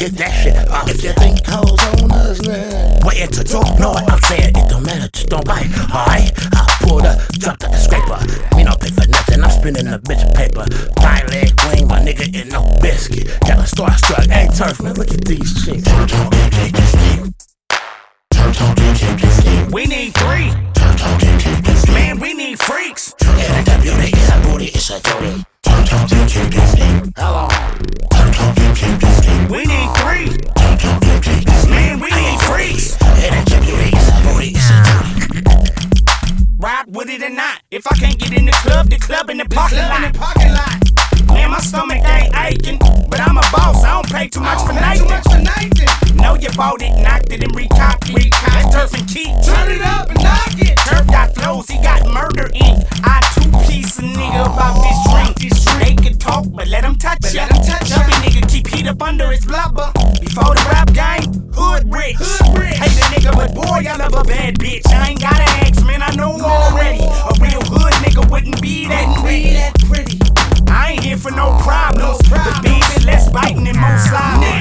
hit that shit. If you think hoes on us now, wait to talk, know what I'm saying? It don't matter, just don't bite. Alright, I pulled up, dropped out the scraper. Me don't pay for nothing, I'm spending a bitch of paper. Thigh leg wing, my nigga in no biscuit. Got a starstruck, ain't turf, man. Look at these chicks. We need 3. Man, we need freaks. NWA is a booty, it's a duty. Hello. We need 3. Man, we need freaks. NWA is a booty, it's a duty. Ride with it or not. If I can't get in the club in the parking lot. Man, my stomach ain't aching, but I'm a boss. I don't pay too much for nothing. Know you bought it, knocked it, and recocked it. That's Turf and Keith. Turn it up and knock it. Turf got flows, he got murder in. I two-piece a nigga about this drink. They can talk, but let him touch ya. Chubby nigga keep heat up under his blubber. Before the rap game, hood rich. Hate a nigga, but boy, I love a bad bitch. I ain't gotta ask, man, I know already. A real hood nigga wouldn't be that pretty. I ain't here for no problems, but baby, less biting and more sliding.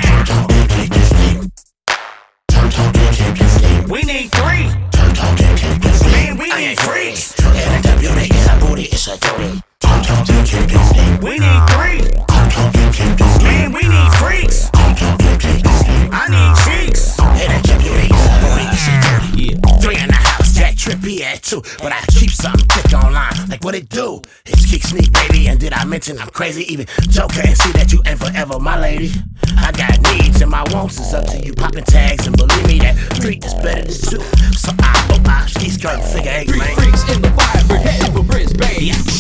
We need 3. Man, we need freaks. NWA is a booty, it's a duty. We need 3. Man, we need freaks. I need cheeks. NWA is a booty, it's a duty. 3 in the house, Jack Trippy at 2. But I keep something click online, like what it do? It's Kick Sneak, baby, and did I mention I'm crazy? Even Joker and see that you ain't forever, my lady. I got needs and my wants is up to you. Popping tags and believe me that 3 is better than 2. So I ski skirt figure 8, man. Freaks in the fire, we're heading for Brisbane.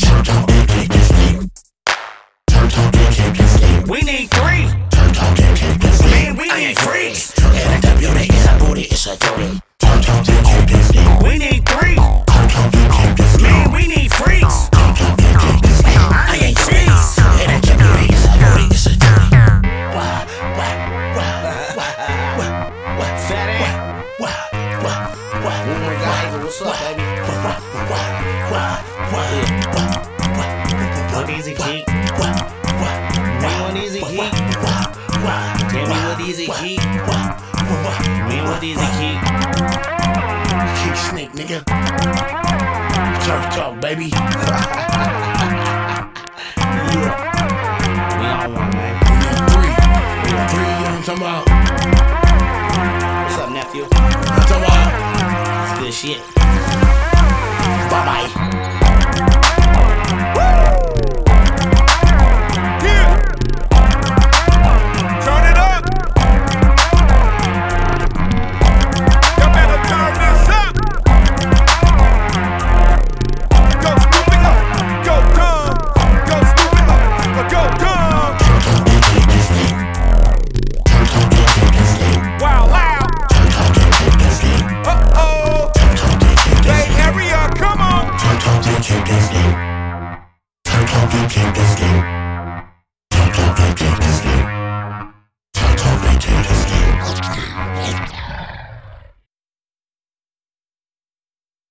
We need 3. Man, we need freaks. NWA is a booty, it's a duty. We need 3. Man, we need freaks. I need cheeks. NWA is a booty, it's a duty. Fat ass. What's up, baby? What easy geek? Me one easy geek. Tell me what easy geek. Me what easy geek. Kick Sneak, nigga. Turf talk, baby. We on one, man. 3, you know what I'm talking about? What's up, nephew? I'm talking about. It's good shit.